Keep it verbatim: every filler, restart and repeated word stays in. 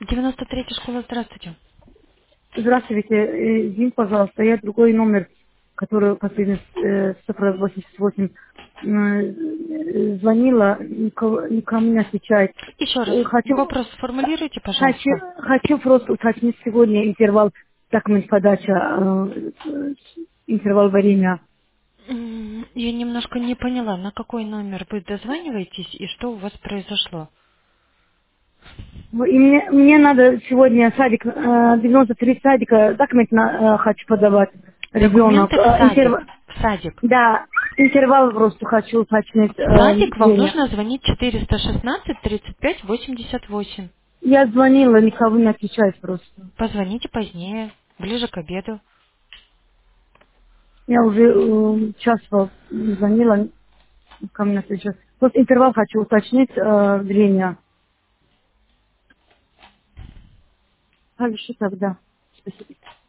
девяносто третья школа, здравствуйте. Здравствуйте, э, извините, пожалуйста, я другой номер, который последний э, цифра восемьдесят восемь, э, э, звонила, никого, никому не отвечает. Еще раз, Э, Хочу, вопрос сформулируйте, хочу, пожалуйста. хочу просто уточнить сегодня интервал документ подача, э, э, интервал времени. М, Я немножко не поняла, на какой номер вы дозваниваетесь и что у вас произошло. Ну, и мне, мне надо сегодня садик, э, девяносто три садика, документ на, э, хочу подавать, ребенок. Документы в Э, интерв- садик. В садик. Да, интервал просто хочу уточнить В э, садик вам время. нужно звонить четыреста шестнадцать тридцать пять восемьдесят восемь. Я звонила, никого не отвечает просто. Позвоните позднее, ближе к обеду. Я уже э, час вот звонила, никому не отвечает. Просто интервал хочу уточнить э, время. А еще тогда. Спасибо.